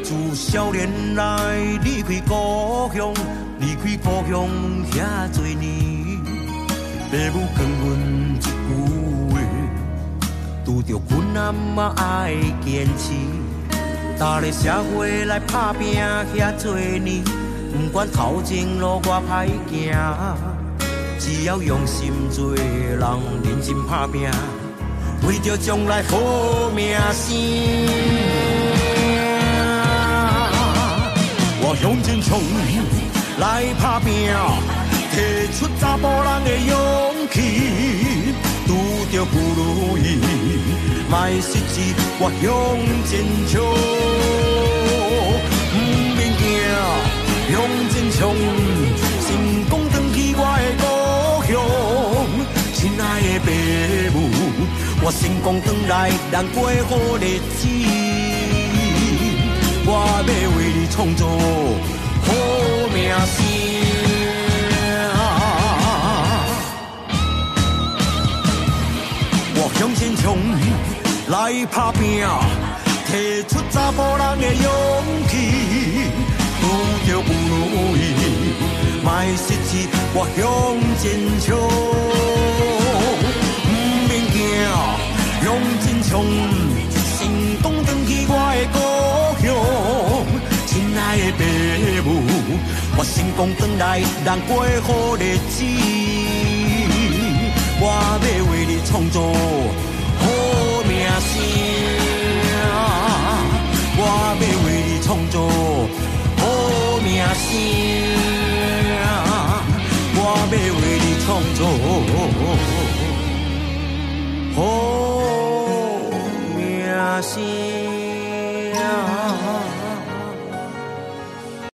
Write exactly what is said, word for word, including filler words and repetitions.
自少年来离开故乡，离开故乡遐多年，父母劝阮一句话，拄着困难嘛爱坚持。踏入社会来打拼遐多年，不管头前路偌歹行，只要用心做人，认真打拼，为着将来好名声。我向前冲，来打拼，提出查甫人的勇气。拄着不如意，莫失志，我向前冲，不免惊，向前冲，成功回去我的故乡。亲爱的父母，我成功回来，咱过好日子。我要为你创造好名声。我向前冲，来打拼，提出查甫人的勇气。拄着不如意，莫失志，我向前冲，不免惊，向前冲，成功回去我的故乡。亲爱的父母，我成功回来，咱过好日子。我要为你创造好名声，我要为你创造好名声，我要为你创造好名声。